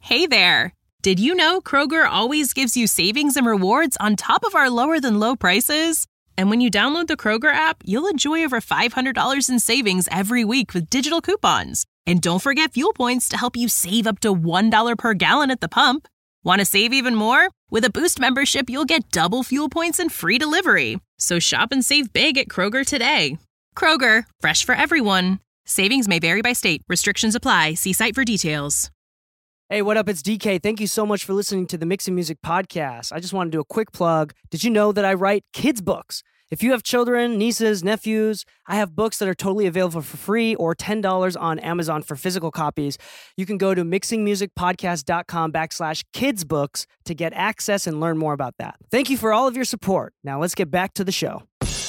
Hey there! Did you know Kroger always gives you savings and rewards on top of our lower-than-low prices? And when you download the Kroger app, you'll enjoy over $500 in savings every week with digital coupons. And don't forget fuel points to help you save up to $1 per gallon at the pump. Want to save even more? With a Boost membership, you'll get double fuel points and free delivery. So shop and save big at Kroger today. Kroger, fresh for everyone. Savings may vary by state. Restrictions apply. See site for details. Hey, what up? It's DK. Thank you so much for listening to the Mixing Music podcast. I just want to do a quick plug. Did you know that I write kids' books? If you have children, nieces, nephews, I have books that are totally available for free or $10 on Amazon for physical copies. You can go to mixingmusicpodcast.com/kidsbooks to get access and learn more about that. Thank you for all of your support. Now let's get back to the show.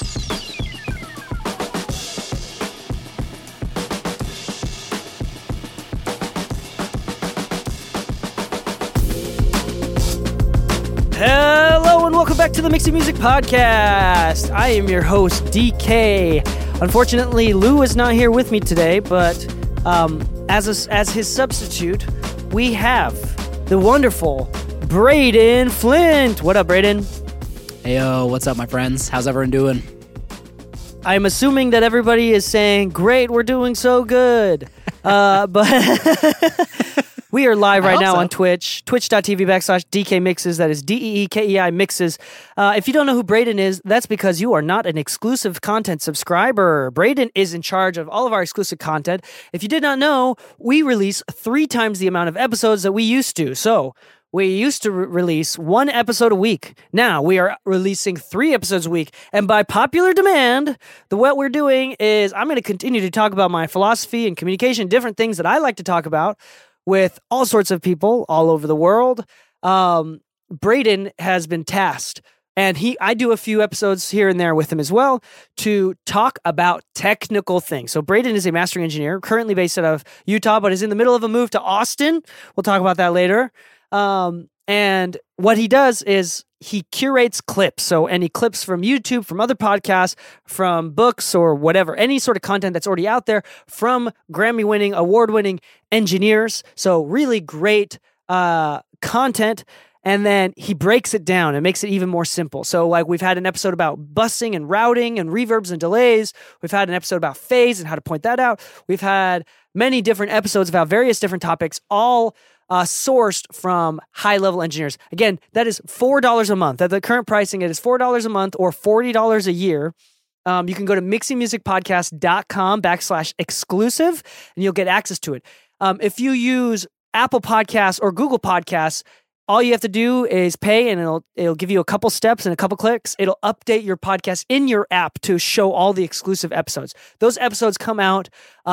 Hello and welcome back to the Mixing Music Podcast. I am your host, DK. Unfortunately, Lou is not here with me today, but as his substitute, we have the wonderful Braden Flint. What up, Braden? Heyo, what's up, my friends? How's everyone doing? I'm assuming that everybody is saying, great, we're doing so good. But... We are live right now on Twitch, twitch.tv/DK Mixes. That is DEEKEI Mixes. If you don't know who Braden is, that's because you are not an exclusive content subscriber. Braden is in charge of all of our exclusive content. If you did not know, we release 3 times the amount of episodes that we used to. So we used to release 1 episode a week. Now we are releasing 3 episodes a week. And by popular demand, what we're doing is I'm going to continue to talk about my philosophy and communication, different things that I like to talk about with all sorts of people all over the world. Braden has been tasked, and I do a few episodes here and there with him as well to talk about technical things. So Braden is a mastering engineer, currently based out of Utah, but is in the middle of a move to Austin. We'll talk about that later. And what he does is he curates clips. So any clips from YouTube, from other podcasts, from books or whatever, any sort of content that's already out there from Grammy-winning, award-winning engineers. So really great content. And then he breaks it down and makes it even more simple. So like we've had an episode about busing and routing and reverbs and delays. We've had an episode about phase and how to point that out. We've had many different episodes about various different topics, all sourced from high-level engineers. Again, that is $4 a month. At the current pricing, it is $4 a month or $40 a year. You can go to mixingmusicpodcast.com/exclusive, and you'll get access to it. If you use Apple Podcasts or Google Podcasts, all you have to do is pay, and it'll give you a couple steps and a couple clicks. It'll update your podcast in your app to show all the exclusive episodes. Those episodes come out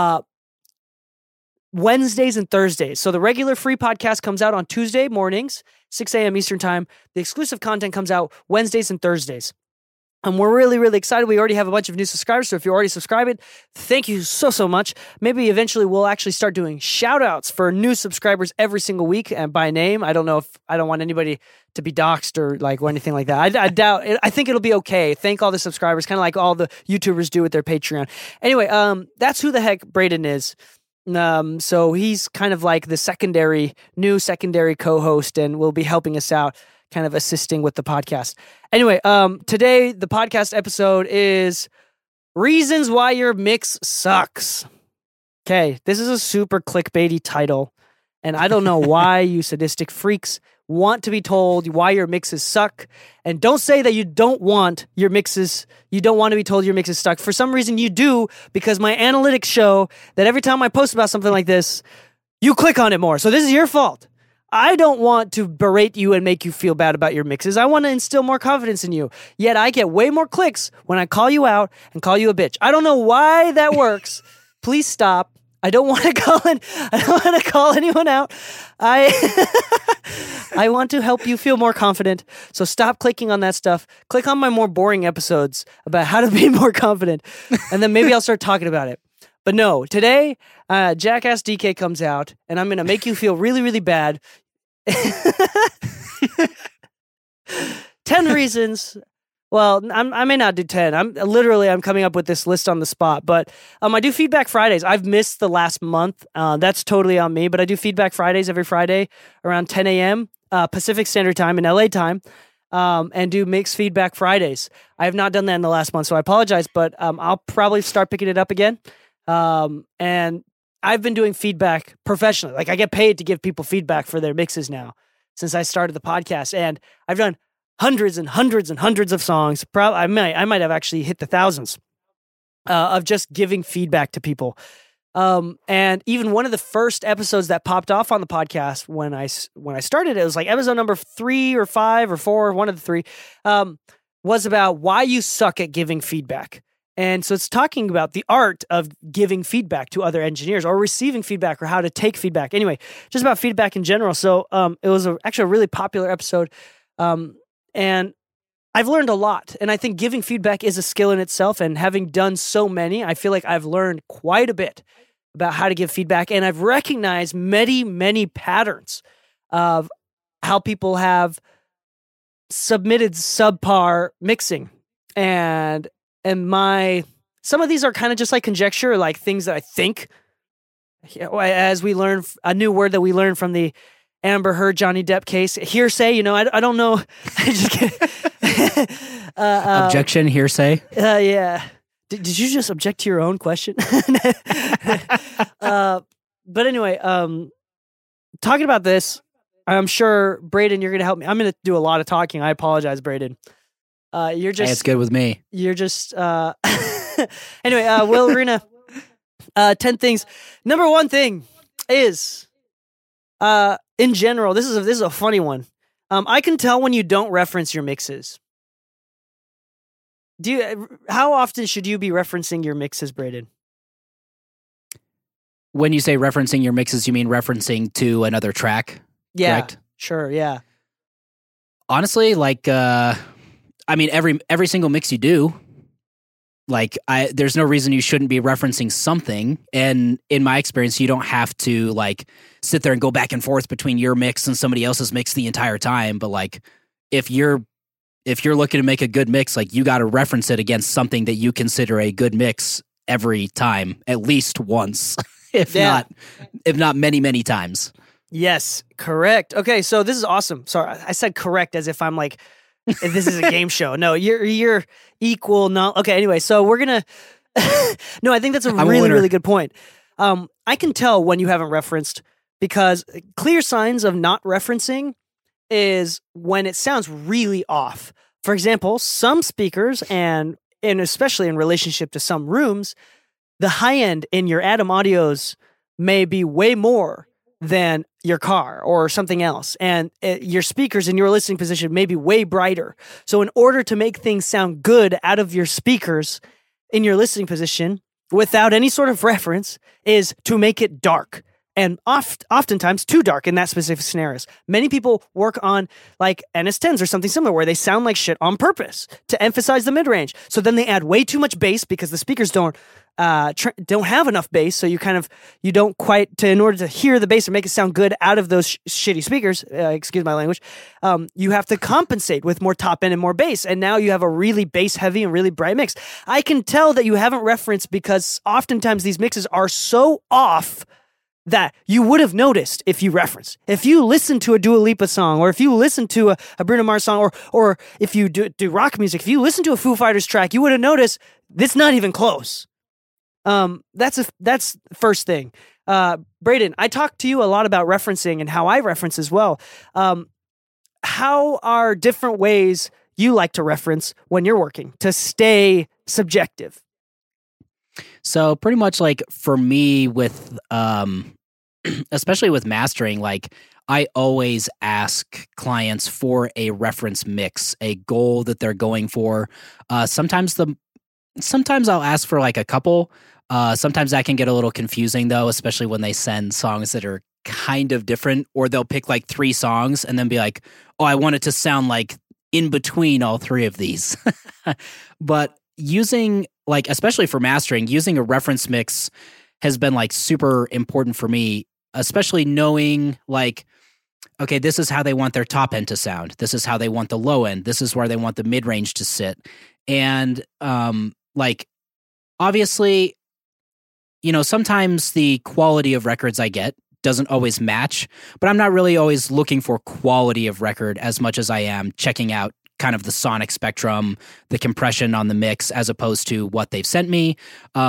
Wednesdays and Thursdays. So the regular free podcast comes out on Tuesday mornings, 6 a.m. Eastern time. The exclusive content comes out Wednesdays and Thursdays. And we're really, really excited. We already have a bunch of new subscribers. So if you're already subscribed, thank you so much. Maybe eventually we'll actually start doing shout outs for new subscribers every single week and by name. I don't know if I don't want anybody to be doxxed or anything like that. I doubt it. I think it'll be okay. Thank all the subscribers, kind of like all the YouTubers do with their Patreon. Anyway, that's who the heck Braden is. So he's kind of like the new secondary co-host, and will be helping us out, kind of assisting with the podcast. Anyway, today the podcast episode is reasons why your mix sucks. Okay, this is a super clickbaity title, and I don't know why you sadistic freaks want to be told why your mixes suck. And don't say that you don't want to be told your mixes suck. For some reason you do, because my analytics show that every time I post about something like this, you click on it more. So this is your fault. I don't want to berate you and make you feel bad about your mixes. I want to instill more confidence in you. Yet I get way more clicks when I call you out and call you a bitch. I don't know why that works. Please stop. I don't want to call anyone out. I want to help you feel more confident. So stop clicking on that stuff. Click on my more boring episodes about how to be more confident. And then maybe I'll start talking about it. But no, today, Jackass DK comes out, and I'm going to make you feel really, really bad. 10 reasons Well, I may not do 10. I'm coming up with this list on the spot, but I do Feedback Fridays. I've missed the last month. That's totally on me, but I do Feedback Fridays every Friday around 10 a.m. Pacific Standard Time in LA time, and do Mixed Feedback Fridays. I have not done that in the last month, so I apologize, but I'll probably start picking it up again. And I've been doing feedback professionally. Like, I get paid to give people feedback for their mixes now since I started the podcast, and I've done hundreds and hundreds and hundreds of songs. I might have actually hit the thousands of just giving feedback to people. And even one of the first episodes that popped off on the podcast when I started, it was like episode number 3 or 5 or 4, one of the 3, was about why you suck at giving feedback. And so it's talking about the art of giving feedback to other engineers or receiving feedback or how to take feedback. Anyway, just about feedback in general. So it was actually a really popular episode. And I've learned a lot. And I think giving feedback is a skill in itself. And having done so many, I feel like I've learned quite a bit about how to give feedback. And I've recognized many, many patterns of how people have submitted subpar mixing. And some of these are kind of just like conjecture, like things that I think, as we learn a new word that we learned from the Amber Heard Johnny Depp case, hearsay. I don't know. I just kidding. Objection, hearsay. Yeah. Did you just object to your own question? But anyway, talking about this, I'm sure, Braden, you're going to help me. I'm going to do a lot of talking. I apologize, Braden. You're just. Hey, it's good with me. You're just. Anyway, Will, we're going to 10 things. Number 1 thing is, in general, this is a funny one. I can tell when you don't reference your mixes. How often should you be referencing your mixes, Braden? When you say referencing your mixes, you mean referencing to another track? Yeah, correct? Sure, yeah. Honestly, like, every single mix you do, like, there's no reason you shouldn't be referencing something. And in my experience, you don't have to like sit there and go back and forth between your mix and somebody else's mix the entire time. But like, if you're looking to make a good mix, like, you got to reference it against something that you consider a good mix every time, at least once, if not many, many times. Yes, correct. Okay, so this is awesome. Sorry, I said correct as if I'm like, if this is a game show. No, you're equal. No, okay. Anyway, so we're gonna. No, I think that's a really, really good point. I can tell when you haven't referenced, because clear signs of not referencing is when it sounds really off. For example, some speakers, and especially in relationship to some rooms, the high end in your Atom Audios may be way more than your car or something else. And your speakers in your listening position may be way brighter. So in order to make things sound good out of your speakers in your listening position without any sort of reference is to make it dark. And oftentimes too dark in that specific scenarios. Many people work on like NS10s or something similar where they sound like shit on purpose to emphasize the mid-range. So then they add way too much bass because the speakers don't have enough bass. So you don't quite, in order to hear the bass and make it sound good out of those shitty speakers, excuse my language, you have to compensate with more top end and more bass. And now you have a really bass heavy and really bright mix. I can tell that you haven't referenced because oftentimes these mixes are so off that you would have noticed if you referenced. If you listen to a Dua Lipa song, or if you listen to a Bruno Mars song, or if you do rock music, if you listen to a Foo Fighters track, you would have noticed it's not even close. That's the first thing. Braden, I talked to you a lot about referencing and how I reference as well. How are different ways you like to reference when you're working to stay subjective? So pretty much like for me with, especially with mastering, like I always ask clients for a reference mix, a goal that they're going for. Sometimes I'll ask for like a couple. Sometimes that can get a little confusing though, especially when they send songs that are kind of different, or they'll pick like 3 songs and then be like, oh, I want it to sound like in between all 3 of these. But using like, especially for mastering, using a reference mix has been like super important for me, especially knowing like okay, this is how they want their top end to sound. This is how they want the low end. This is where they want the mid range to sit. And like, obviously, you know, sometimes the quality of records I get doesn't always match, but I'm not really always looking for quality of record as much as I am checking out kind of the sonic spectrum, the compression on the mix, as opposed to what they've sent me.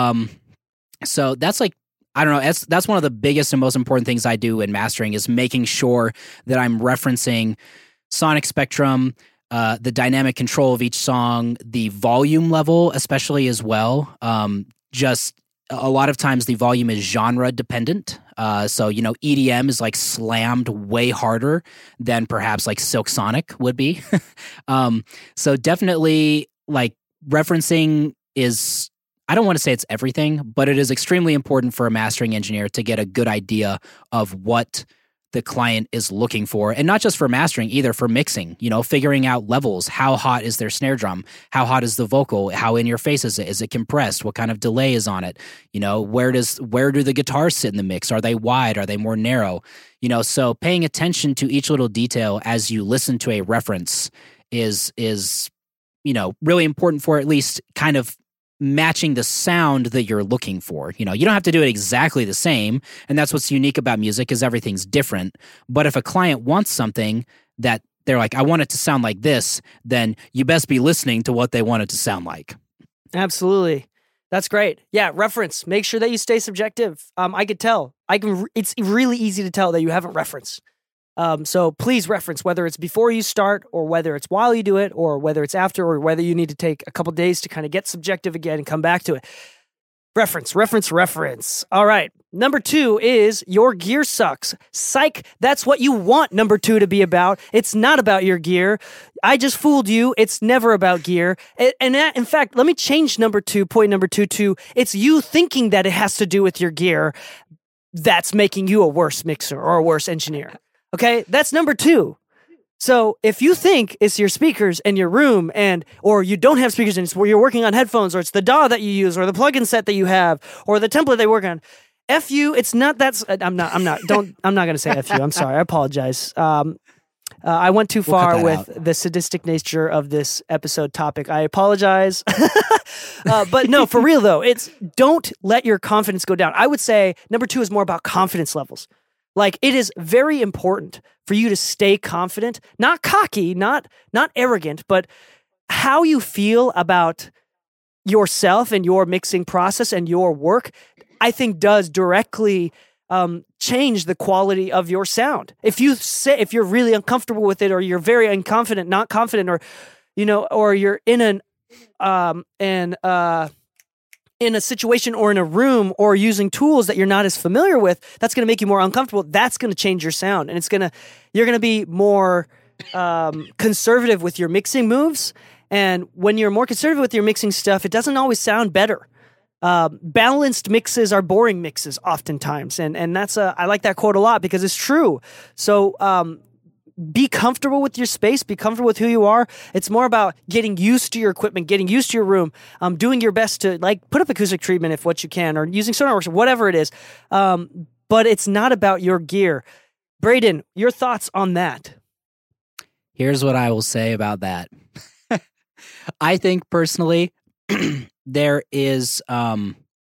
So that's like, I don't know, that's one of the biggest and most important things I do in mastering, is making sure that I'm referencing sonic spectrum, the dynamic control of each song, the volume level especially as well. Just a lot of times the volume is genre dependent. So, you know, EDM is like slammed way harder than perhaps like Silk Sonic would be. So definitely like referencing is, I don't want to say it's everything, but it is extremely important for a mastering engineer to get a good idea of what the client is looking for. And not just for mastering, either for mixing, you know, figuring out levels. How hot is their snare drum? How hot is the vocal? How in your face is it? Is it compressed? What kind of delay is on it? You know, where do the guitars sit in the mix? Are they wide? Are they more narrow? You know, so paying attention to each little detail as you listen to a reference is, you know, really important for at least kind of matching the sound that you're looking for. You know, you don't have to do it exactly the same. And that's what's unique about music, is everything's different. But if a client wants something that they're like, I want it to sound like this, then you best be listening to what they want it to sound like. Absolutely. That's great. Yeah, reference. Make sure that you stay subjective. I could tell. It's really easy to tell that you haven't referenced. So please reference, whether it's before you start or whether it's while you do it or whether it's after or whether you need to take a couple days to kind of get subjective again and come back to it. Reference. All right. Number 2 is your gear sucks. Psych. That's what you want number 2 to be about. It's not about your gear. I just fooled you. It's never about gear. In fact, let me change point number 2 to it's you thinking that it has to do with your gear. That's making you a worse mixer or a worse engineer. Okay, that's number 2. So if you think it's your speakers in your room or you don't have speakers and it's where you're working on headphones, or it's the DAW that you use or the plugin set that you have or the template they work on, F you, it's not that. I'm not going to say F you. I'm sorry. I apologize. I went too far with the sadistic nature of this episode topic. I apologize. But no, for real though, don't let your confidence go down. I would say number 2 is more about confidence levels. Like, it is very important for you to stay confident, not cocky, not arrogant, but how you feel about yourself and your mixing process and your work, I think does directly change the quality of your sound. If you're really uncomfortable with it, or you're very unconfident, not confident, or, you know, or you're in a situation or in a room or using tools that you're not as familiar with, that's going to make you more uncomfortable. That's going to change your sound. And you're going to be more conservative with your mixing moves. And when you're more conservative with your mixing stuff, it doesn't always sound better. Balanced mixes are boring mixes oftentimes. And that's I like that quote a lot because it's true. So, be comfortable with your space, be comfortable with who you are. It's more about getting used to your equipment, getting used to your room, doing your best to like put up acoustic treatment if what you can, or using Sonarworks or whatever it is. But it's not about your gear. Braden, your thoughts on that? Here's what I will say about that. I think personally, there is, I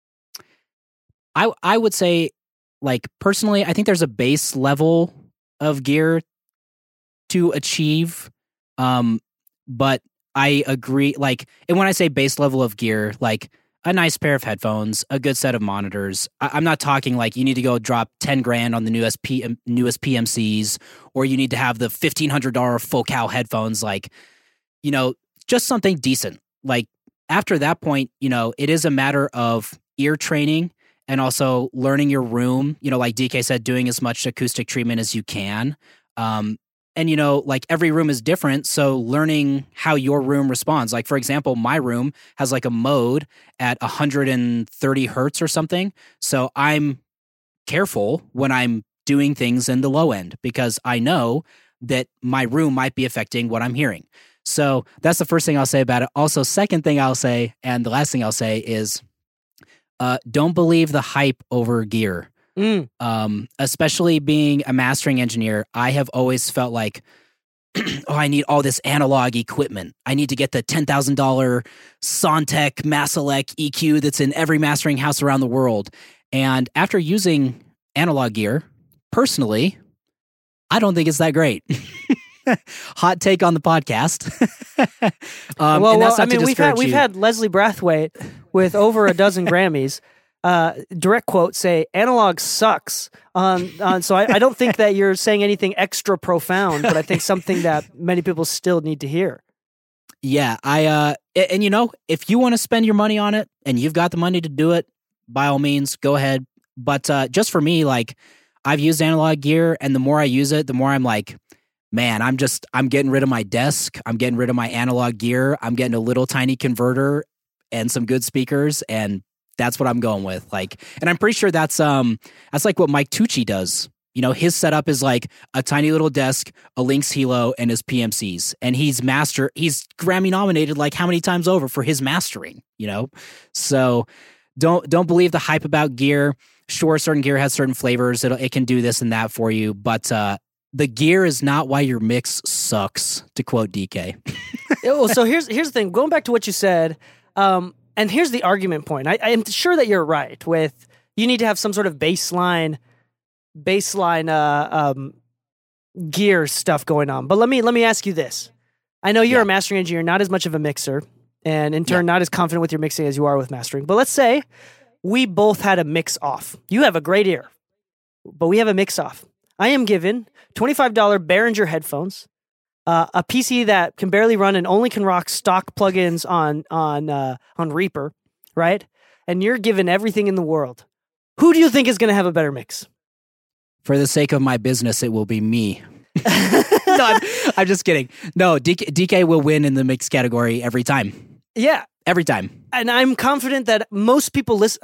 would say, like, personally, I think there's a base level of gear to achieve. But I agree, like, and when I say base level of gear, like a nice pair of headphones, a good set of monitors. I'm not talking like you need to go drop 10 grand on the newest PMCs, or you need to have the $1,500 Focal headphones. Like, you know, just something decent. Like, after that point, you know, it is a matter of ear training and also learning your room, you know, like DK said, doing as much acoustic treatment as you can. And, you know, like every room is different. So learning how your room responds. Like, for example, my room has like a mode at 130 hertz or something. So I'm careful when I'm doing things in the low end because I know that my room might be affecting what I'm hearing. So that's the first thing I'll say about it. Also, second thing I'll say, and the last thing I'll say is, don't believe the hype over gear. Especially being a mastering engineer, I have always felt like, oh, I need all this analog equipment. I need to get the $10,000 Sontec Maselec EQ that's in every mastering house around the world. And after using analog gear, personally, I don't think it's that great. Hot take on the podcast. We've had Leslie Brathwaite with over a dozen Grammys. Direct quote say analog sucks so I don't think that you're saying anything extra profound, but I think something that many people still need to hear. Yeah, and if you want to spend your money on it and you've got the money to do it, by all means, go ahead. But just for me, like, I've used analog gear, and the more I use it, the more I'm like, man, I'm getting rid of my desk. I'm getting rid of my analog gear. I'm getting a little tiny converter and some good speakers, and that's what I'm going with. Like, and I'm pretty sure that's like what Mike Tucci does. His setup is like a tiny little desk, a Lynx Hilo, and his PMCs. And he's Grammy nominated like how many times over for his mastering, So don't believe the hype about gear. Sure, certain gear has certain flavors. It can do this and that for you, but the gear is not why your mix sucks, to quote DK. So here's the thing. Going back to what you said, and here's the argument point. I am sure that you're right with you need to have some sort of baseline gear stuff going on. But let me ask you this. I know you're a mastering engineer, not as much of a mixer, and in turn not as confident with your mixing as you are with mastering. But let's say we both had a mix off. You have a great ear, but we have a mix off. I am given $25 Behringer headphones, a PC that can barely run and only can rock stock plugins on Reaper, right? And you're given everything in the world. Who do you think is going to have a better mix? For the sake of my business, it will be me. No, I'm just kidding. No, DK will win in the mix category every time. Yeah. Every time. And I'm confident that most people listen.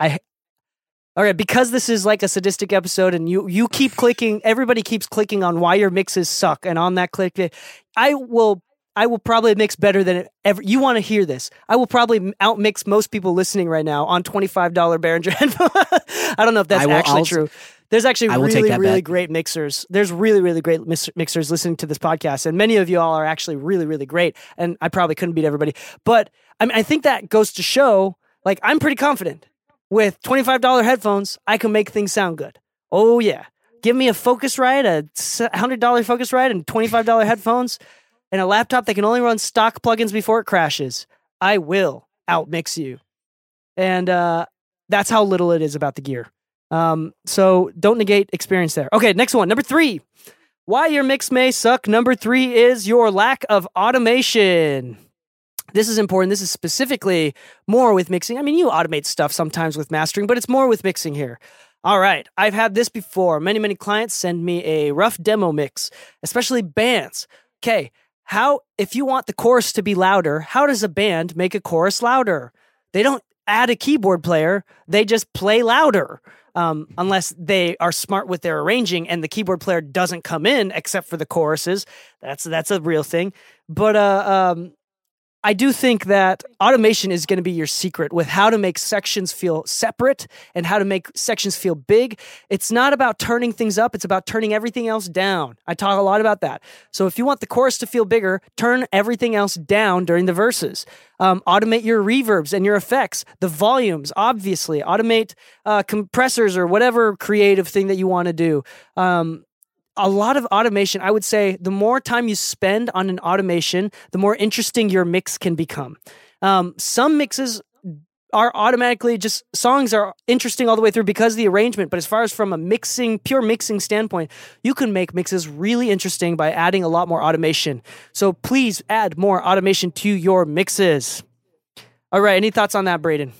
All right, because this is like a sadistic episode and you keep clicking, everybody keeps clicking on why your mixes suck. And on that click, I will probably mix better than ever. You want to hear this. I will probably outmix most people listening right now on $25 Behringer headphones. I don't know if that's actually true. There's actually really great mixers. There's really great mixers listening to this podcast. And many of you all are actually really great. And I probably couldn't beat everybody. But I think that goes to show, like, I'm pretty confident. With $25 headphones, I can make things sound good. Oh, yeah. Give me a Focusrite, a $100 Focusrite, and $25 headphones, and a laptop that can only run stock plugins before it crashes. I will outmix you. And that's how little it is about the gear. So don't negate experience there. Okay, next one. Number 3. Why your mix may suck. Number 3 is your lack of automation. This is important. This is specifically more with mixing. I mean, you automate stuff sometimes with mastering, but it's more with mixing here. All right. I've had this before. Many clients send me a rough demo mix, especially bands. Okay. If you want the chorus to be louder, how does a band make a chorus louder? They don't add a keyboard player. They just play louder. Unless they are smart with their arranging and the keyboard player doesn't come in except for the choruses. That's a real thing. But, I do think that automation is going to be your secret with how to make sections feel separate and how to make sections feel big. It's not about turning things up. It's about turning everything else down. I talk a lot about that. So if you want the chorus to feel bigger, turn everything else down during the verses. Automate your reverbs and your effects, the volumes, obviously. Automate compressors or whatever creative thing that you want to do. A lot of automation, I would say the more time you spend on an automation, the more interesting your mix can become. Some mixes are automatically just, songs are interesting all the way through because of the arrangement, but as far as from a pure mixing standpoint, you can make mixes really interesting by adding a lot more automation. So please add more automation to your mixes. All right, any thoughts on that, Braden?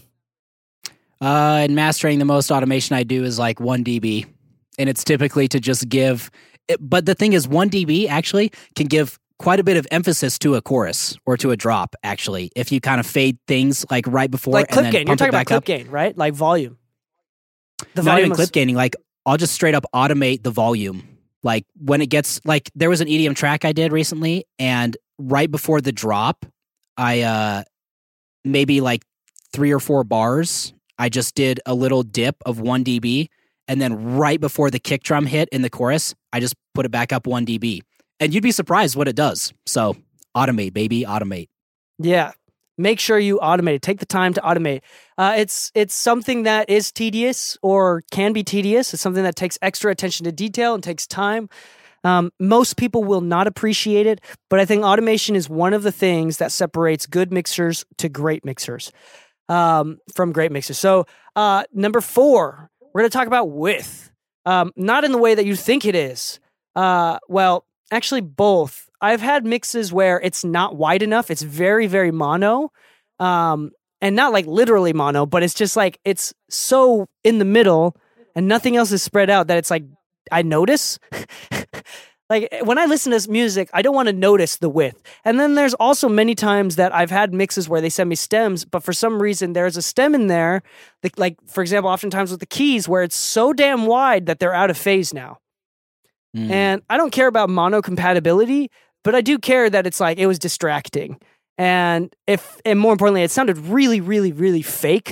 In mastering, the most automation I do is like 1 dB. And it's typically to just give, but the thing is 1 dB actually can give quite a bit of emphasis to a chorus or to a drop, actually, if you kind of fade things like right before. Like clip gain. You're talking about clip gain, right? Like volume. Not even clip gaining. Like I'll just straight up automate the volume. Like when it gets, like there was an EDM track I did recently, and right before the drop, I maybe like 3 or 4 bars, I just did a little dip of 1 dB. and then right before the kick drum hit in the chorus, I just put it back up 1 dB. And you'd be surprised what it does. So automate, baby, automate. Yeah. Make sure you automate it. Take the time to automate. It's something that is tedious or can be tedious. It's something that takes extra attention to detail and takes time. Most people will not appreciate it, but I think automation is one of the things that separates good mixers to great mixers from great mixers. So number 4, we're going to talk about width. Not in the way that you think it is. Well, actually both. I've had mixes where it's not wide enough. It's very, very mono. And not like literally mono, but it's just like it's so in the middle and nothing else is spread out that it's like I notice. Like when I listen to music, I don't want to notice the width. And then there's also many times that I've had mixes where they send me stems, but for some reason there's a stem in there, like for example, oftentimes with the keys where it's so damn wide that they're out of phase now. And I don't care about mono compatibility, but I do care that it's like it was distracting. And more importantly, it sounded really, really, really fake.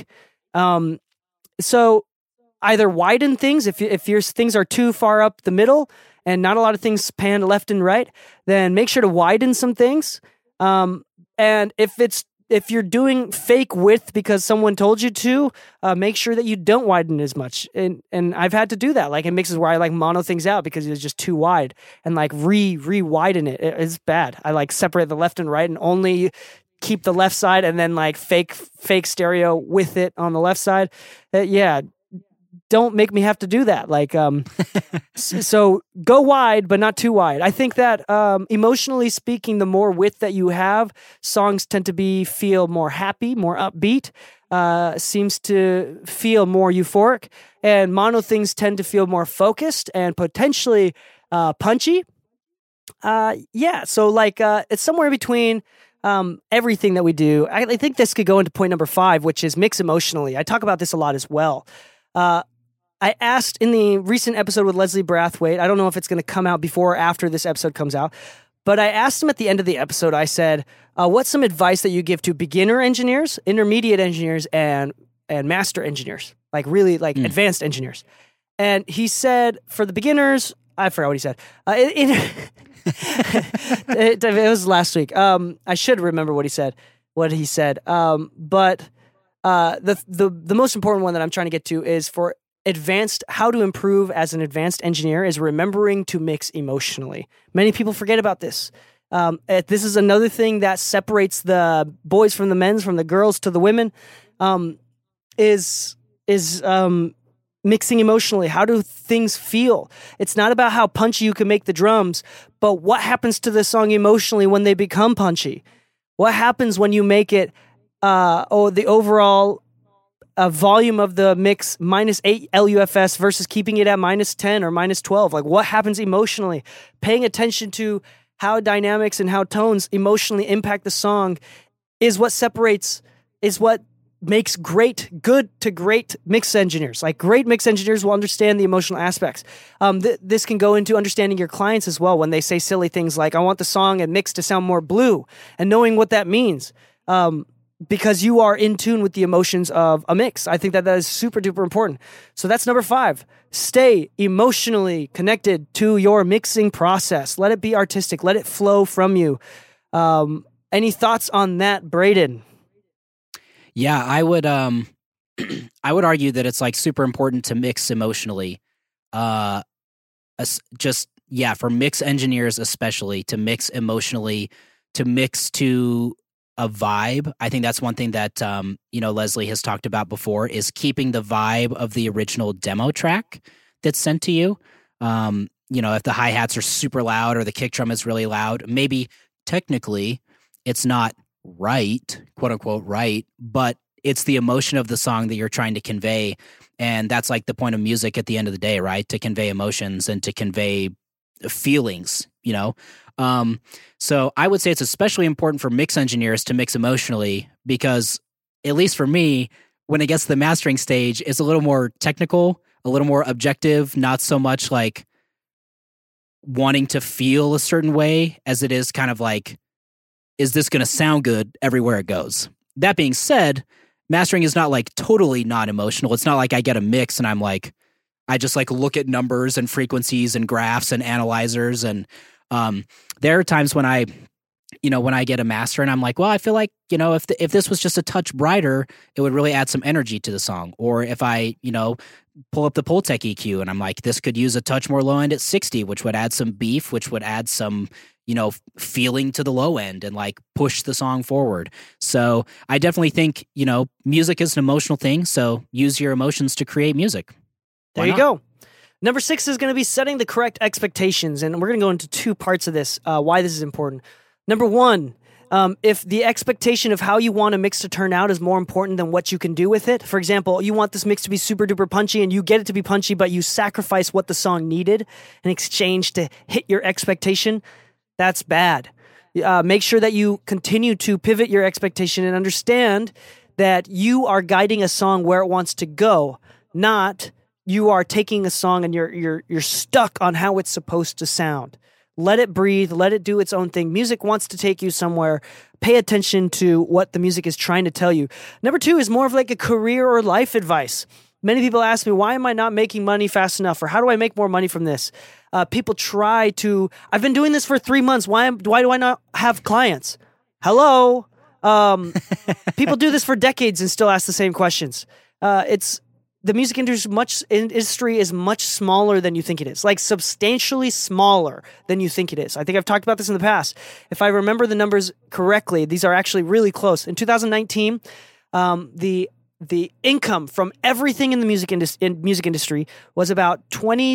So either widen things if your things are too far up the middle and not a lot of things pan left and right, then make sure to widen some things. And if you're doing fake width because someone told you to, make sure that you don't widen as much. And I've had to do that, like in mixes where I like mono things out because it's just too wide, and like re-widen it. It's bad. I like separate the left and right and only keep the left side, and then like fake stereo with it on the left side. Yeah. Don't make me have to do that. Like, so go wide, but not too wide. I think that emotionally speaking, the more width that you have, songs tend to feel more happy, more upbeat, seems to feel more euphoric, and mono things tend to feel more focused and potentially punchy. Yeah, so like it's somewhere between everything that we do. I think this could go into point number 5, which is mix emotionally. I talk about this a lot as well. I asked in the recent episode with Leslie Brathwaite, I don't know if it's going to come out before or after this episode comes out, but I asked him at the end of the episode, I said, what's some advice that you give to beginner engineers, intermediate engineers, and master engineers, like really like advanced engineers? And he said, for the beginners, I forgot what he said. It was last week. I should remember what he said. But the most important one that I'm trying to get to is for how to improve as an advanced engineer is remembering to mix emotionally. Many people forget about this. This is another thing that separates the boys from the men's, from the girls to the women, is mixing emotionally. How do things feel? It's not about how punchy you can make the drums, but what happens to the song emotionally when they become punchy? What happens when you make it the overall volume of the mix -8 LUFS versus keeping it at -10 or -12. Like what happens emotionally? Paying attention to how dynamics and how tones emotionally impact the song is what makes good to great mix engineers. Like great mix engineers will understand the emotional aspects. This can go into understanding your clients as well when they say silly things like, I want the song and mix to sound more blue, and knowing what that means. Because you are in tune with the emotions of a mix. I think that is super duper important. So that's number 5. Stay emotionally connected to your mixing process. Let it be artistic. Let it flow from you. Any thoughts on that, Braden? Yeah, I would argue that it's like super important to mix emotionally. For mix engineers especially, to mix emotionally, to mix to a vibe. I think that's one thing that Leslie has talked about before, is keeping the vibe of the original demo track that's sent to you. If the hi-hats are super loud or the kick drum is really loud, maybe technically it's not right, quote unquote right, but it's the emotion of the song that you're trying to convey. And that's like the point of music at the end of the day, right? To convey emotions and to convey feelings, So I would say it's especially important for mix engineers to mix emotionally, because at least for me, when it gets to the mastering stage, it's a little more technical, a little more objective, not so much like wanting to feel a certain way as it is kind of like, is this going to sound good everywhere it goes? That being said, mastering is not like totally non-emotional. It's not like I get a mix and I'm like, I just like look at numbers and frequencies and graphs and analyzers. And there are times when I get a master and I'm like, well, I feel like, if this was just a touch brighter, it would really add some energy to the song. Or if I, pull up the Pultec EQ and I'm like, this could use a touch more low end at 60, which would add some beef, which would add some, feeling to the low end and like push the song forward. So I definitely think, music is an emotional thing. So use your emotions to create music. There you go. Number 6 is going to be setting the correct expectations. And we're going to go into 2 parts of this, why this is important. Number 1, if the expectation of how you want a mix to turn out is more important than what you can do with it. For example, you want this mix to be super duper punchy and you get it to be punchy, but you sacrifice what the song needed in exchange to hit your expectation. That's bad. Make sure that you continue to pivot your expectation and understand that you are guiding a song where it wants to go, not you are taking a song and you're stuck on how it's supposed to sound. Let it breathe. Let it do its own thing. Music wants to take you somewhere. Pay attention to what the music is trying to tell you. Number 2 is more of like a career or life advice. Many people ask me, why am I not making money fast enough? Or how do I make more money from this? People try to, I've been doing this for 3 months. Why do I not have clients? Hello? People do this for decades and still ask the same questions. The music industry is much smaller than you think it is, like substantially smaller than you think it is. I think I've talked about this in the past. If I remember the numbers correctly, these are actually really close. In 2019, the income from everything in the music industry was about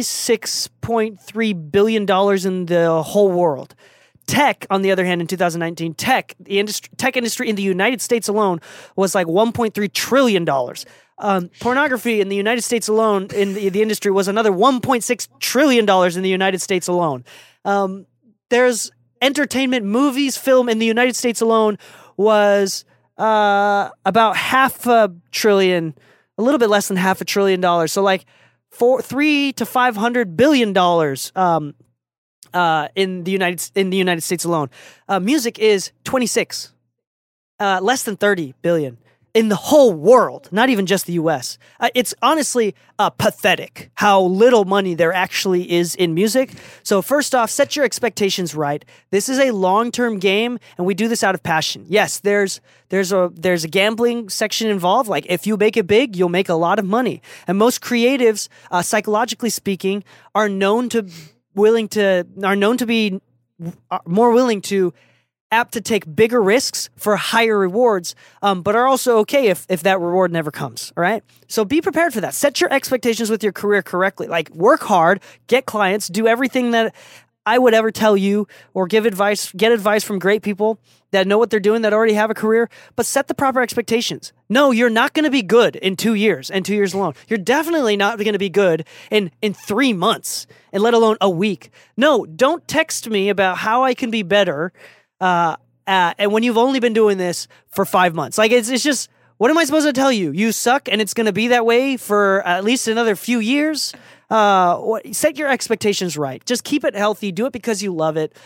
$26.3 billion in the whole world. Tech, on the other hand, in 2019, tech industry in the United States alone was like $1.3 trillion. Pornography in the United States alone in the industry was another $1.6 trillion in the United States alone. There's entertainment, movies, film in the United States alone was about $500 billion, a little bit less than $500 billion. So like $300 to $500 billion in the United States alone. Music is 26, less than 30 billion. In the whole world, not even just the U.S. It's honestly pathetic how little money there actually is in music. So first off, set your expectations right. This is a long-term game, and we do this out of passion. Yes, there's a gambling section involved. Like if you make it big, you'll make a lot of money. And most creatives, psychologically speaking, are known to be more willing to apt to take bigger risks for higher rewards, but are also okay if that reward never comes, all right? So be prepared for that. Set your expectations with your career correctly. Like work hard, get clients, do everything that I would ever tell you or get advice from great people that know what they're doing, that already have a career, but set the proper expectations. No, you're not going to be good in 2 years and 2 years alone. You're definitely not going to be good in 3 months, and let alone a week. No, don't text me about how I can be better and when you've only been doing this for 5 months. Like it's just, what am I supposed to tell you? You suck and it's going to be that way for at least another few years? Set your expectations right. Just keep it healthy. Do it because you love it.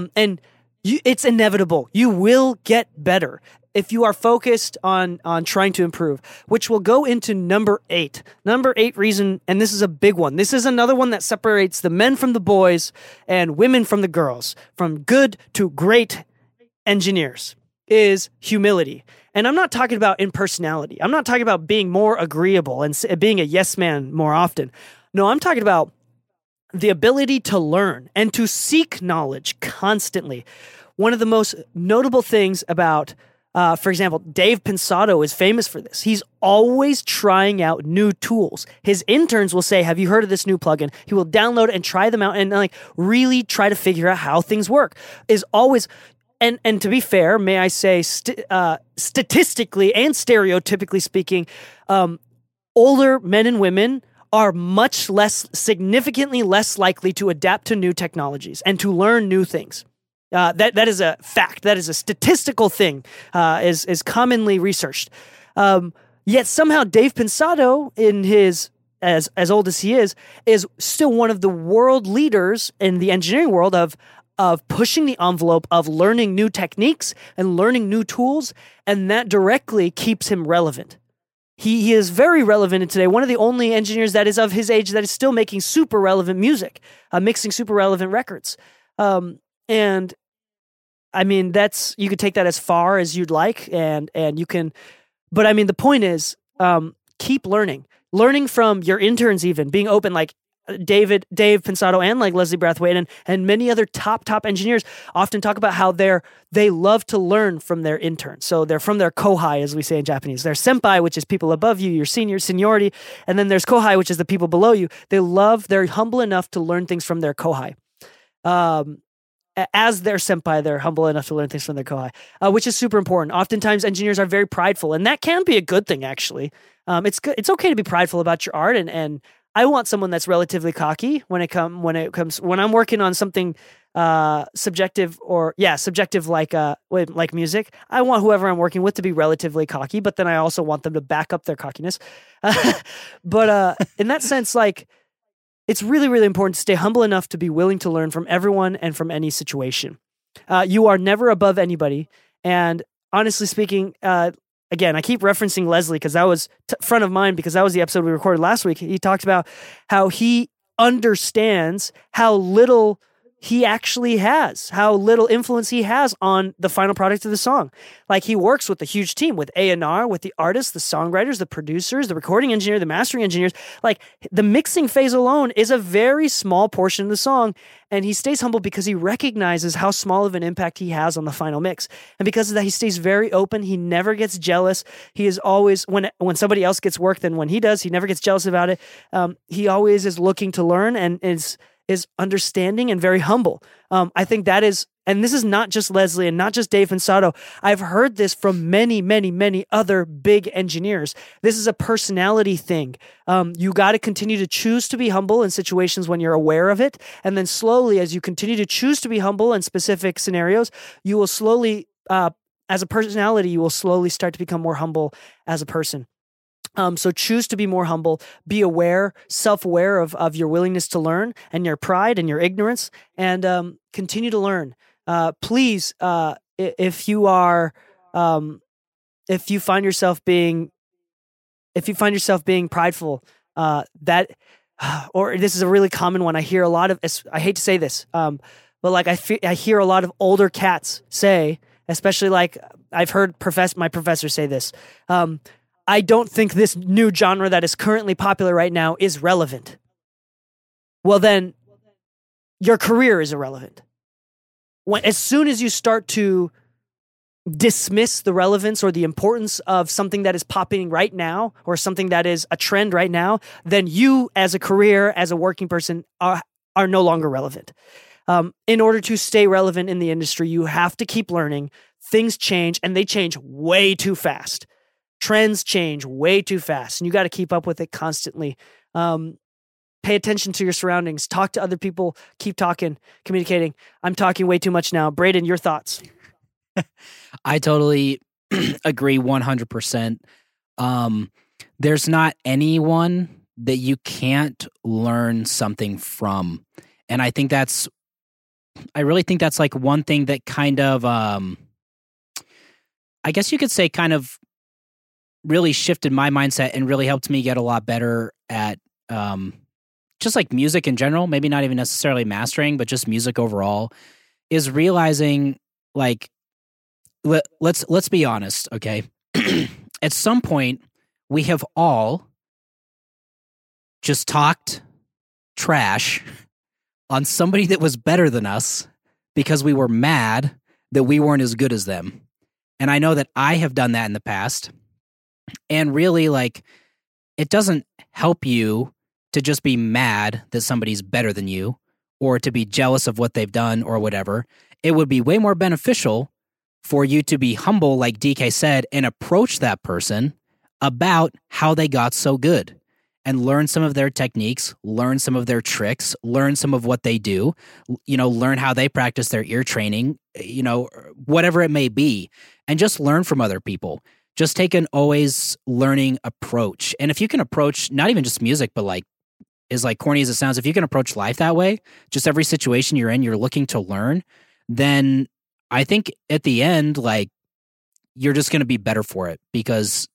It's inevitable. You will get better if you are focused on trying to improve, which will go into number 8. Number 8 reason, and this is a big one. This is another one that separates the men from the boys and women from the girls, from good to great engineers, is humility. And I'm not talking about impersonality. I'm not talking about being more agreeable and being a yes man more often. No, I'm talking about the ability to learn and to seek knowledge constantly. One of the most notable things about for example, Dave Pensato is famous for this. He's always trying out new tools. His interns will say, have you heard of this new plugin? He will download it and try them out and like really try to figure out how things work. Is always, and to be fair, may I say, statistically and stereotypically speaking, older men and women are significantly less likely to adapt to new technologies and to learn new things. That is a fact. That is a statistical thing, is commonly researched. Yet somehow Dave Pensato, in his as old as he is still one of the world leaders in the engineering world of pushing the envelope of learning new techniques and learning new tools, and that directly keeps him relevant. he is very relevant in today. One of the only engineers that is of his age that is still making super relevant music, mixing super relevant records. And I mean, you could take that as far as you'd like, and you can, but I mean, the point is, keep learning from your interns, even being open, like Dave Pensado and like Leslie Brathwaite and many other top engineers often talk about how they love to learn from their interns. So they're from their kohai, as we say in Japanese. There's senpai, which is people above you, your seniority, and then there's kohai, which is the people below you. They're humble enough to learn things from their kohai. As their senpai, they're humble enough to learn things from their kohai, which is super important. Oftentimes, engineers are very prideful, and that can be a good thing, actually. It's good. It's okay to be prideful about your art, and I want someone that's relatively cocky when I'm working on something subjective like music. I want whoever I'm working with to be relatively cocky, but then I also want them to back up their cockiness. But in that sense, like, it's really, really important to stay humble enough to be willing to learn from everyone and from any situation. You are never above anybody. And honestly speaking, again, I keep referencing Leslie because that was front of mind because that was the episode we recorded last week. He talked about how he understands how little he actually has, how little influence he has on the final product of the song. Like, he works with a huge team, with A&R, with the artists, the songwriters, the producers, the recording engineer, the mastering engineers. Like, the mixing phase alone is a very small portion of the song, and he stays humble because he recognizes how small of an impact he has on the final mix. And because of that, he stays very open. He never gets jealous. He is always, when somebody else gets work than when he does, he never gets jealous about it. He always is looking to learn and is understanding and very humble. I think that is, and this is not just Leslie and not just Dave Pensado. I've heard this from many, many, many other big engineers. This is a personality thing. You got to continue to choose to be humble in situations when you're aware of it. And then slowly, as you continue to choose to be humble in specific scenarios, you will slowly, as a personality, you will slowly start to become more humble as a person. So choose to be more humble, be aware, self-aware of your willingness to learn and your pride and your ignorance, and continue to learn. Please, if you find yourself being prideful, or this is a really common one. I hear a lot of, I hate to say this, but like I hear a lot of older cats say, especially like I've heard my professor say this, I don't think this new genre that is currently popular right now is relevant. Well, then your career is irrelevant. As soon as you start to dismiss the relevance or the importance of something that is popping right now or something that is a trend right now, then you as a career, as a working person are no longer relevant. In order to stay relevant in the industry, you have to keep learning. Things change, and they change way too fast. Trends change way too fast, and you got to keep up with it constantly. Pay attention to your surroundings. Talk to other people. Keep talking, communicating. I'm talking way too much now. Braden, your thoughts? I totally agree 100%. There's not anyone that you can't learn something from. And I really think that's like one thing that kind of, I guess you could say kind of really shifted my mindset and really helped me get a lot better at just like music in general, maybe not even necessarily mastering, but just music overall, is realizing like, let's be honest, okay? At some point, we have all just talked trash on somebody that was better than us because we were mad that we weren't as good as them. And I know that I have done that in the past. And really, like, it doesn't help you to just be mad that somebody's better than you or to be jealous of what they've done or whatever. It would be way more beneficial for you to be humble, like DK said, and approach that person about how they got so good and learn some of their techniques, learn some of their tricks, learn some of what they do, learn how they practice their ear training, whatever it may be, and just learn from other people. Just take an always learning approach. And if you can approach not even just music, but like, as like corny as it sounds, if you can approach life that way, just every situation you're in, you're looking to learn, then I think at the end, like, you're just going to be better for it because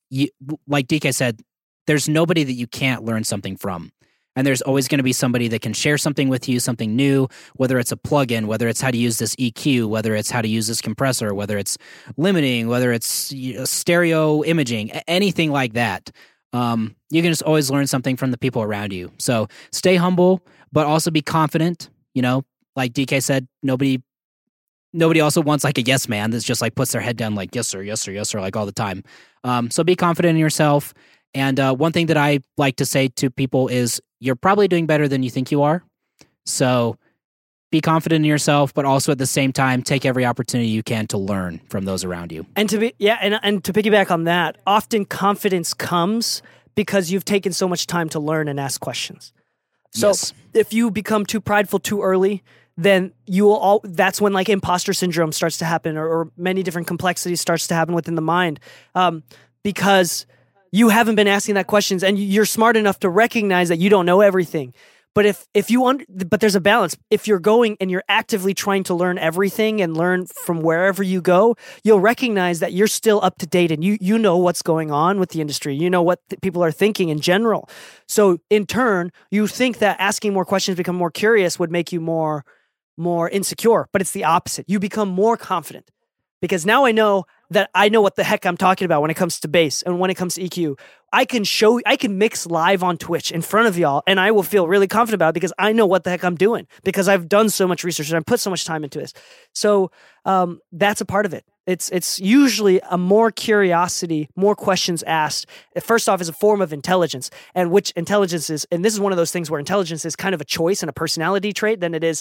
like DK said, there's nobody that you can't learn something from. And there's always going to be somebody that can share something with you, something new, whether it's a plugin, whether it's how to use this EQ, whether it's how to use this compressor, whether it's limiting, whether it's stereo imaging, anything like that. You can just always learn something from the people around you. So stay humble, but also be confident. Like DK said, nobody also wants like a yes man that's just like puts their head down like, yes, sir, yes, sir, yes, sir, like all the time. So be confident in yourself. And one thing that I like to say to people is you're probably doing better than you think you are. So be confident in yourself, but also at the same time, take every opportunity you can to learn from those around you. And to piggyback on that, often confidence comes because you've taken so much time to learn and ask questions. So if you become too prideful too early, then that's when like imposter syndrome starts to happen, or many different complexities starts to happen within the mind, because you haven't been asking that questions, and you're smart enough to recognize that you don't know everything. But but there's a balance. If you're going and you're actively trying to learn everything and learn from wherever you go, you'll recognize that you're still up to date and you know what's going on with the industry. You know what people are thinking in general. So in turn, you think that asking more questions, become more curious, would make you more insecure. But it's the opposite. You become more confident because now I know what the heck I'm talking about when it comes to bass and when it comes to EQ. I can mix live on Twitch in front of y'all, and I will feel really confident about it because I know what the heck I'm doing because I've done so much research and I've put so much time into this. So that's a part of it. It's usually a more curiosity, more questions asked. First off, is a form of intelligence, and which intelligence is, and this is one of those things where intelligence is kind of a choice and a personality trait than it is,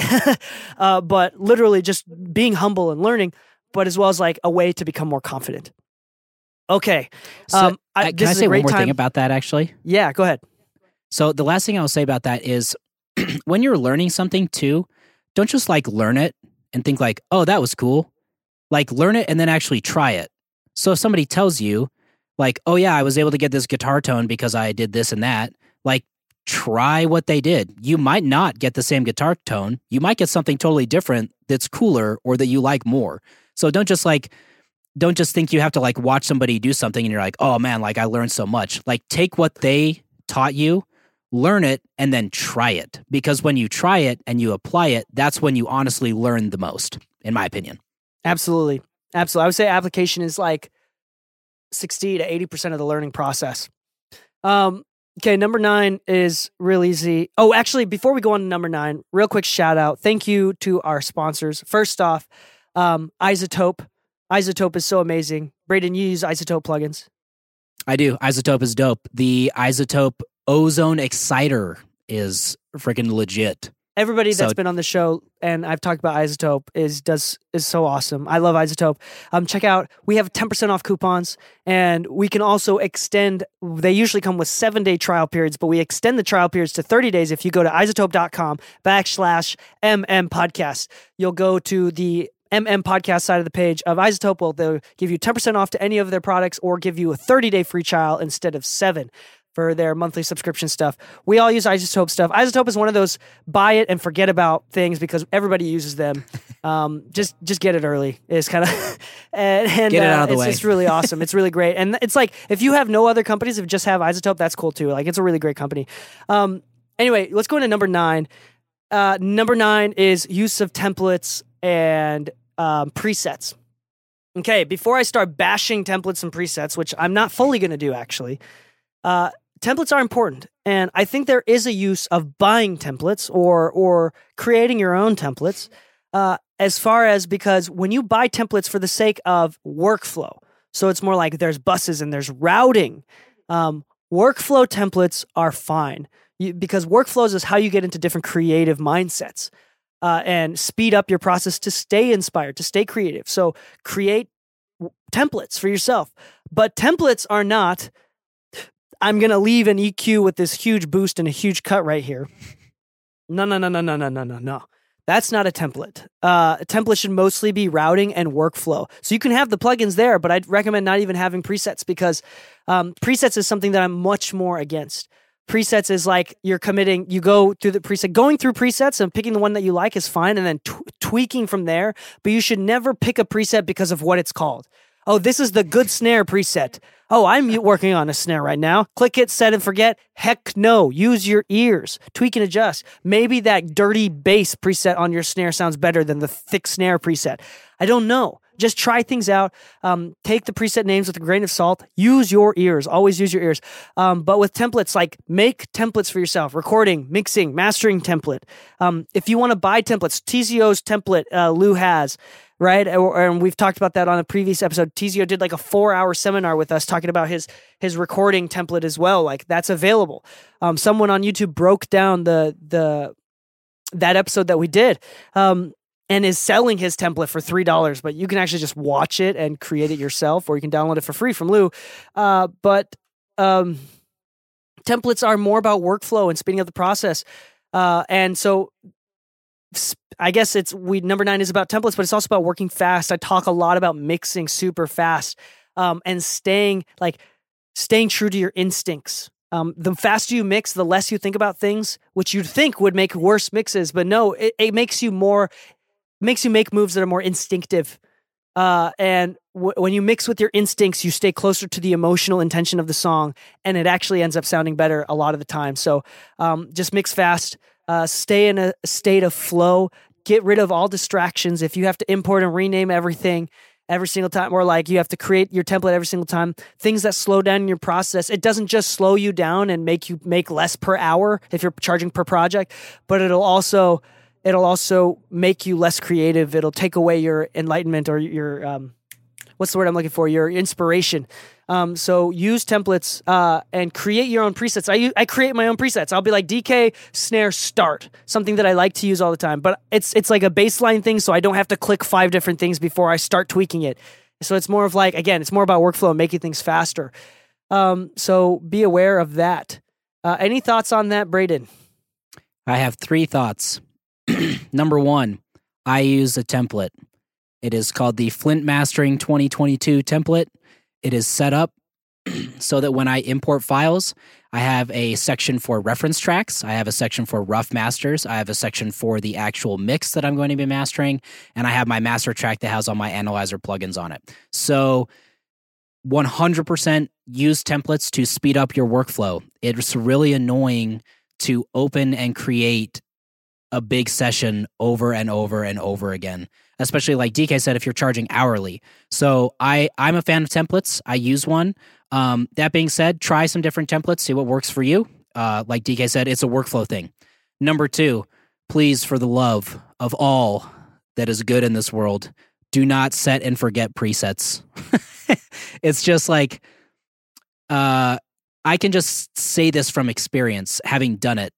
but literally just being humble and learning, but as well as like a way to become more confident. Okay. Can I say one more thing about that, actually? Yeah, go ahead. So the last thing I'll say about that is when you're learning something too, don't just like learn it and think like, oh, that was cool. Like learn it and then actually try it. So if somebody tells you like, oh yeah, I was able to get this guitar tone because I did this and that, like try what they did. You might not get the same guitar tone. You might get something totally different that's cooler or that you like more. So don't just think you have to like watch somebody do something and you're like, oh man, like I learned so much. Like take what they taught you, learn it, and then try it. Because when you try it and you apply it, that's when you honestly learn the most, in my opinion. Absolutely. I would say application is like 60 to 80% of the learning process. Okay, number 9 is real easy. Oh, actually, before we go on to number 9, real quick shout out. Thank you to our sponsors. First off, iZotope. iZotope is so amazing. Braden, you use iZotope plugins? I do. iZotope is dope. The iZotope Ozone Exciter is freaking legit. Everybody that's been on the show and I've talked about iZotope is so awesome. I love iZotope. Check out, we have 10% off coupons, and we can also extend, they usually come with 7-day trial periods, but we extend the trial periods to 30 days if you go to iZotope.com/MM podcast. You'll go to the MM podcast side of the page of iZotope. Well, they'll give you 10% off to any of their products or give you a 30-day free trial instead of 7 for their monthly subscription stuff. We all use iZotope stuff. iZotope is one of those buy it and forget about things because everybody uses them. Just get it early. It's kind of and get it out of the way. It's just really awesome. It's really great. And it's like if you have no other companies, if you just have iZotope, that's cool too. Like it's a really great company. Anyway, let's go into number 9. Number 9 is use of templates and presets. Okay, before I start bashing templates and presets, which I'm not fully going to do actually, templates are important, and I think there is a use of buying templates or creating your own templates, as far as because when you buy templates for the sake of workflow, so it's more like there's buses and there's routing, workflow templates are fine because workflows is how you get into different creative mindsets and speed up your process to stay inspired, to stay creative. So create templates for yourself, but templates are not, I'm going to leave an EQ with this huge boost and a huge cut right here. No. That's not a template. A template should mostly be routing and workflow. So you can have the plugins there, but I'd recommend not even having presets because presets is something that I'm much more against. Presets is like you go through the preset. Going through presets and picking the one that you like is fine and then tweaking from there, but you should never pick a preset because of what it's called. Oh, this is the good snare preset. Oh, I'm working on a snare right now. Click it, set and forget. Heck no. Use your ears. Tweak and adjust. Maybe that dirty bass preset on your snare sounds better than the thick snare preset. I don't know. Just try things out. Take the preset names with a grain of salt. Use your ears. Always use your ears. But with templates, like make templates for yourself. Recording, mixing, mastering template. If you want to buy templates, TZO's template Lou has, right? And we've talked about that on a previous episode. TZO did like a 4-hour seminar with us talking about his recording template as well. Like that's available. Someone on YouTube broke down that episode that we did. And is selling his template for $3, but you can actually just watch it and create it yourself, or you can download it for free from Lou. But templates are more about workflow and speeding up the process. And so I guess number 9 is about templates, but it's also about working fast. I talk a lot about mixing super fast and staying true to your instincts. The faster you mix, the less you think about things, which you'd think would make worse mixes, but no, it makes you make moves that are more instinctive. And when you mix with your instincts, you stay closer to the emotional intention of the song, and it actually ends up sounding better a lot of the time. So just mix fast, stay in a state of flow, get rid of all distractions. If you have to import and rename everything every single time, or like you have to create your template every single time, things that slow down your process, it doesn't just slow you down and make you make less per hour if you're charging per project, but it'll also make you less creative. It'll take away your enlightenment or your, what's the word I'm looking for? Your inspiration. So use templates and create your own presets. I create my own presets. I'll be like DK snare start, something that I like to use all the time. But it's like a baseline thing, so I don't have to click 5 different things before I start tweaking it. So it's more of like, again, it's more about workflow and making things faster. So be aware of that. Any thoughts on that, Braden? I have 3 thoughts. Number 1, I use a template. It is called the Flint Mastering 2022 template. It is set up so that when I import files, I have a section for reference tracks. I have a section for rough masters. I have a section for the actual mix that I'm going to be mastering. And I have my master track that has all my analyzer plugins on it. So 100% use templates to speed up your workflow. It's really annoying to open and create a big session over and over and over again, especially like DK said, if you're charging hourly. So I'm a fan of templates. I use one. That being said, try some different templates, see what works for you. Like DK said, it's a workflow thing. Number 2, please, for the love of all that is good in this world, do not set and forget presets. It's just like, I can just say this from experience, having done it.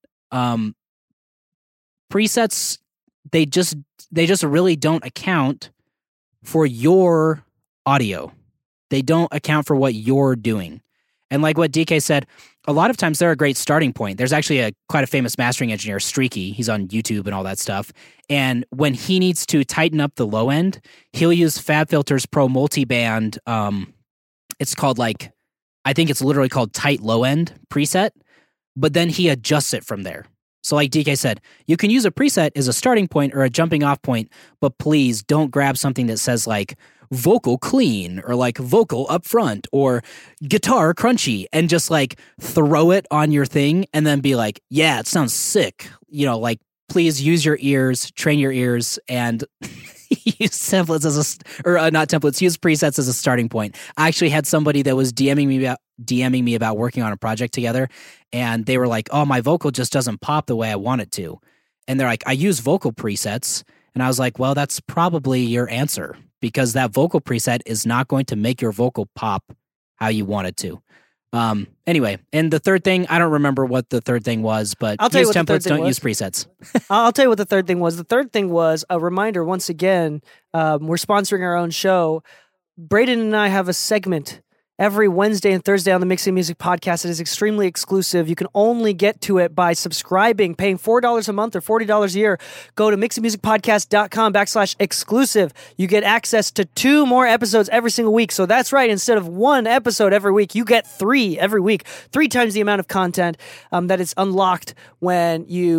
Presets, they just really don't account for your audio. They don't account for what you're doing. And like what DK said, a lot of times they're a great starting point. There's actually quite a famous mastering engineer, Streaky. He's on YouTube and all that stuff. And when he needs to tighten up the low end, he'll use FabFilter's Pro Multiband. It's called I think it's literally called Tight Low End preset, but then he adjusts it from there. So like DK said, you can use a preset as a starting point or a jumping off point, but please don't grab something that says like vocal clean or like vocal up front or guitar crunchy and just like throw it on your thing and then be like, yeah, it sounds sick. You know, like please use your ears, train your ears, and use templates use presets as a starting point. I actually had somebody that was DMing me about working on a project together, and they were like, oh, my vocal just doesn't pop the way I want it to. And they're like, I use vocal presets. And I was like, well, that's probably your answer, because that vocal preset is not going to make your vocal pop how you want it to. Anyway, and the third thing, I don't remember what the third thing was, but use templates, don't use presets. I'll tell you what the third thing was. The third thing was a reminder, once again, we're sponsoring our own show. Braden and I have a segment every Wednesday and Thursday on the Mixing Music Podcast. It is extremely exclusive. You can only get to it by subscribing, paying $4 a month or $40 a year. Go to mixingmusicpodcast.com/exclusive. You get access to 2 more episodes every single week. So that's right. Instead of 1 episode every week, you get 3 every week. 3 times the amount of content that is unlocked when you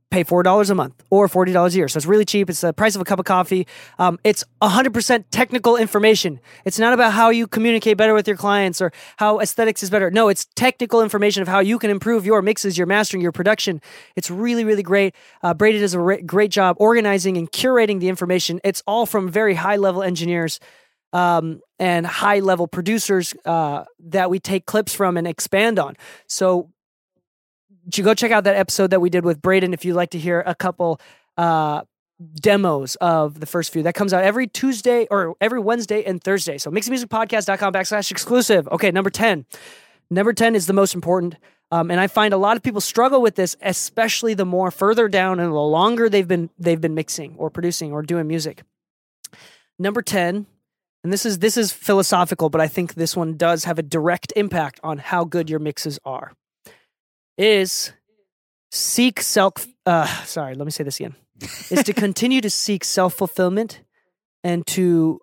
pay $4 a month or $40 a year. So it's really cheap. It's the price of a cup of coffee. It's 100% technical information. It's not about how you communicate better with your clients or how aesthetics is better. No, it's technical information of how you can improve your mixes, your mastering, your production. It's really, really great. Braided does a great job organizing and curating the information. It's all from very high-level engineers and high-level producers that we take clips from and expand on. So you go check out that episode that we did with Braden if you'd like to hear a couple demos of the first few. That comes out every Tuesday or every Wednesday and Thursday. So mixingmusicpodcast.com/exclusive. Okay, number 10. Number 10 is the most important. And I find a lot of people struggle with this, especially the more further down and the longer they've been mixing or producing or doing music. Number 10, and this is philosophical, but I think this one does have a direct impact on how good your mixes are. Is seek let me say this again. Is to continue to seek self-fulfillment and to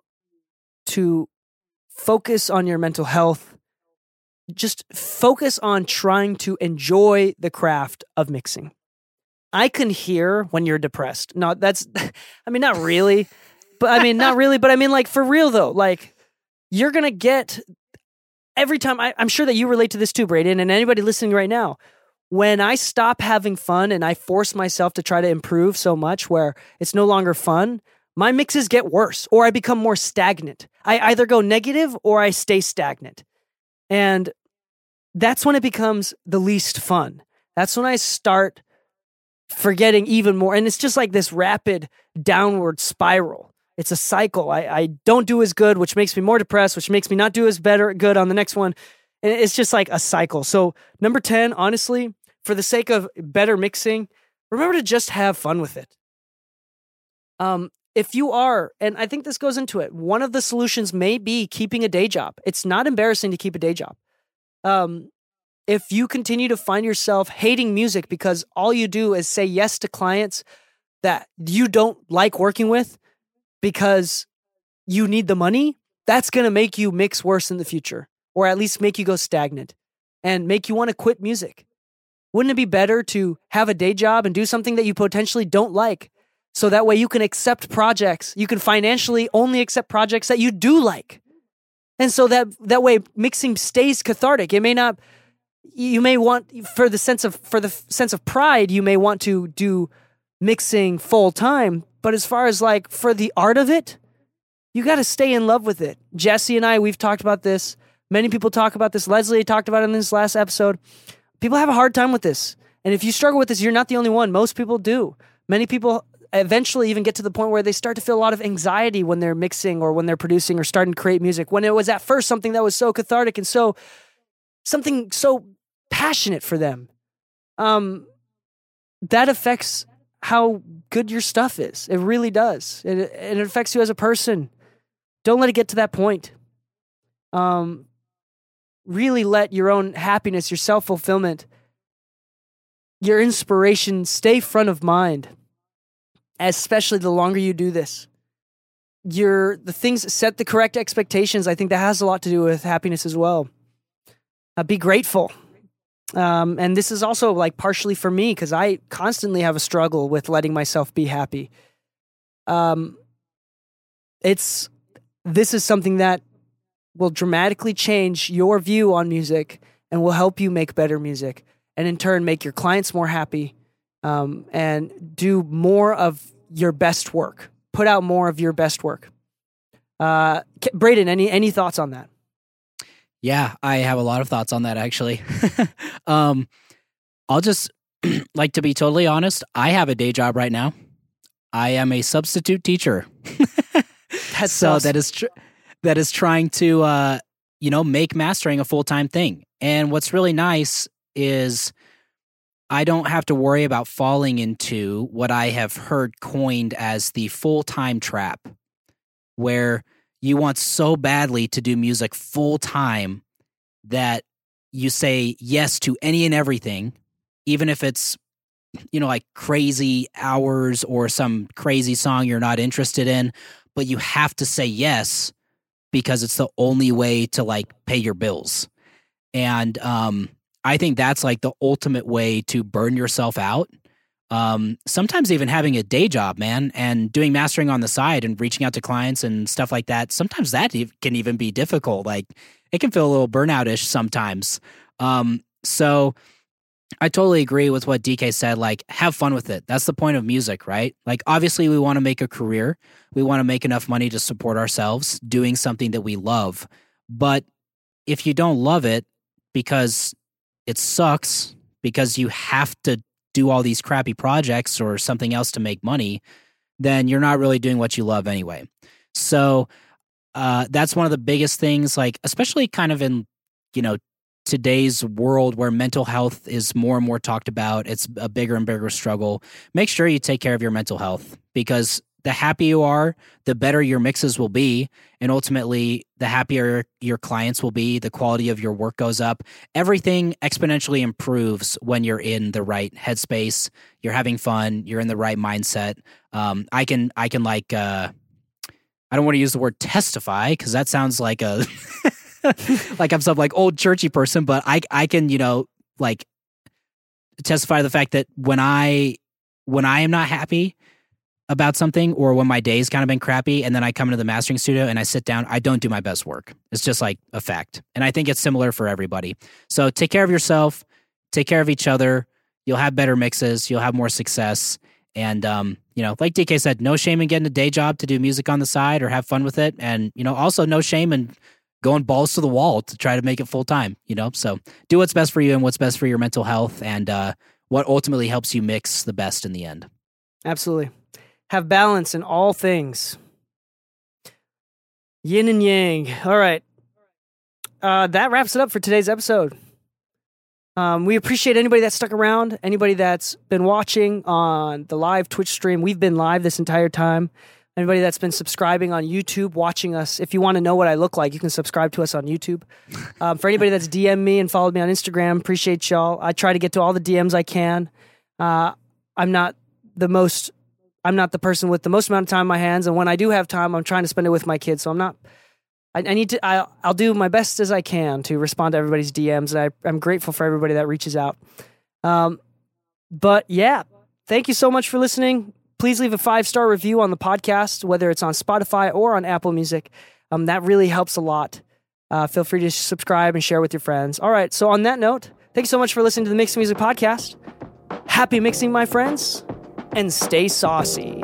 focus on your mental health. Just focus on trying to enjoy the craft of mixing. I can hear when you're depressed. No, that's, I mean, not really, but I mean, not really, but I mean, like, for real though, like, you're going to get every time, I'm sure that you relate to this too, Braden, and anybody listening right now. When I stop having fun and I force myself to try to improve so much where it's no longer fun, my mixes get worse or I become more stagnant. I either go negative or I stay stagnant. And that's when it becomes the least fun. That's when I start forgetting even more. And it's just like this rapid downward spiral. It's a cycle. I don't do as good, which makes me more depressed, which makes me not do as good on the next one. And it's just like a cycle. So number 10, honestly, for the sake of better mixing, remember to just have fun with it. If you are, and I think this goes into it, one of the solutions may be keeping a day job. It's not embarrassing to keep a day job. If you continue to find yourself hating music because all you do is say yes to clients that you don't like working with because you need the money, that's going to make you mix worse in the future. Or at least make you go stagnant and make you want to quit music. Wouldn't it be better to have a day job and do something that you potentially don't like so that way you can accept projects, you can financially only accept projects that you do like. And so that way mixing stays cathartic. It may not, you may want, for the sense of pride, you may want to do mixing full time, but as far as like for the art of it, you got to stay in love with it. Jesse and I, we've talked about this. Many people talk about this. Leslie talked about it in this last episode. People have a hard time with this. And if you struggle with this, you're not the only one. Most people do. Many people eventually even get to the point where they start to feel a lot of anxiety when they're mixing or when they're producing or starting to create music. When it was at first something that was so cathartic and something so passionate for them. That affects how good your stuff is. It really does. It affects you as a person. Don't let it get to that point. Really let your own happiness, your self-fulfillment, your inspiration stay front of mind, especially the longer you do this. The things set the correct expectations. I think that has a lot to do with happiness as well. Be grateful. And this is also like partially for me because I constantly have a struggle with letting myself be happy. This is something that will dramatically change your view on music and will help you make better music and in turn make your clients more happy and do more of your best work. Put out more of your best work. Braden, any thoughts on that? Yeah, I have a lot of thoughts on that actually. I'll just like to be totally honest. I have a day job right now. I am a substitute teacher. That's so awesome. That is trying to, make mastering a full-time thing. And what's really nice is I don't have to worry about falling into what I have heard coined as the full-time trap, where you want so badly to do music full-time that you say yes to any and everything, even if it's, like crazy hours or some crazy song you're not interested in, but you have to say yes because it's the only way to like pay your bills. And I think that's like the ultimate way to burn yourself out. sometimes even having a day job, man, and doing mastering on the side and reaching out to clients and stuff like that. Sometimes that can even be difficult. Like it can feel a little burnout-ish sometimes. So I totally agree with what DK said. Like, have fun with it. That's the point of music, right? Like, obviously we want to make a career. We want to make enough money to support ourselves doing something that we love. But if you don't love it because it sucks, because you have to do all these crappy projects or something else to make money, then you're not really doing what you love anyway. So that's one of the biggest things, like, especially kind of in, today's world where mental health is more and more talked about. It's a bigger and bigger struggle. Make sure you take care of your mental health, because the happier you are, the better your mixes will be. And ultimately, the happier your clients will be, the quality of your work goes up. Everything exponentially improves when you're in the right headspace, you're having fun, you're in the right mindset. I can like, I don't want to use the word testify because that sounds like a, like I'm some like old churchy person, but I can, like testify to the fact that when I am not happy about something, or when my day's kind of been crappy and then I come into the mastering studio and I sit down, I don't do my best work. It's just like a fact. And I think it's similar for everybody. So take care of yourself, take care of each other. You'll have better mixes. You'll have more success. And, like DK said, no shame in getting a day job to do music on the side or have fun with it. And, also no shame in going balls to the wall to try to make it full time, So do what's best for you and what's best for your mental health, and what ultimately helps you mix the best in the end. Absolutely. Have balance in all things. Yin and yang. All right. That wraps it up for today's episode. We appreciate anybody that stuck around, anybody that's been watching on the live Twitch stream. We've been live this entire time. Anybody that's been subscribing on YouTube, watching us. If you want to know what I look like, you can subscribe to us on YouTube. For anybody that's DM'd me and followed me on Instagram, appreciate y'all. I try to get to all the DMs I can. I'm not the person with the most amount of time on my hands, and when I do have time, I'm trying to spend it with my kids. So I'll do my best as I can to respond to everybody's DMs, and I'm grateful for everybody that reaches out. But yeah, thank you so much for listening. Please leave a 5-star review on the podcast, whether it's on Spotify or on Apple Music. That really helps a lot. Feel free to subscribe and share with your friends. All right, so on that note, thank you so much for listening to the Mixing Music Podcast. Happy mixing, my friends, and stay saucy.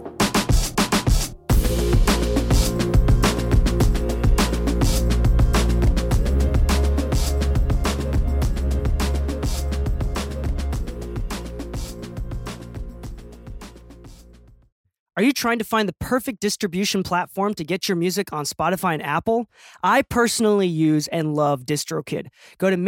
Are you trying to find the perfect distribution platform to get your music on Spotify and Apple? I personally use and love DistroKid. Go to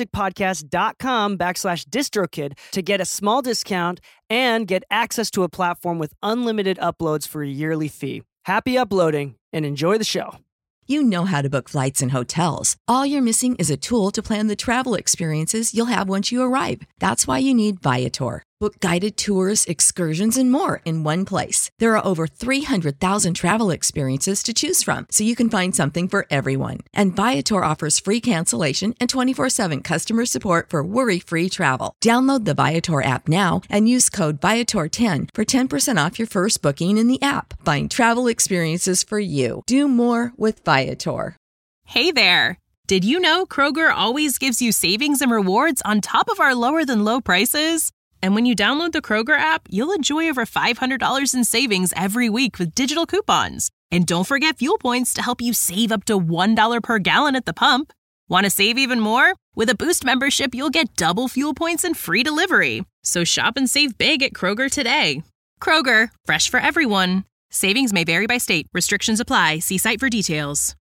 mixingmusicpodcast.com/DistroKid to get a small discount and get access to a platform with unlimited uploads for a yearly fee. Happy uploading and enjoy the show. You know how to book flights and hotels. All you're missing is a tool to plan the travel experiences you'll have once you arrive. That's why you need Viator. Book guided tours, excursions, and more in one place. There are over 300,000 travel experiences to choose from, so you can find something for everyone. And Viator offers free cancellation and 24/7 customer support for worry-free travel. Download the Viator app now and use code Viator10 for 10% off your first booking in the app. Find travel experiences for you. Do more with Viator. Hey there. Did you know Kroger always gives you savings and rewards on top of our lower than low prices? And when you download the Kroger app, you'll enjoy over $500 in savings every week with digital coupons. And don't forget fuel points to help you save up to $1 per gallon at the pump. Want to save even more? With a Boost membership, you'll get double fuel points and free delivery. So shop and save big at Kroger today. Kroger, fresh for everyone. Savings may vary by state. Restrictions apply. See site for details.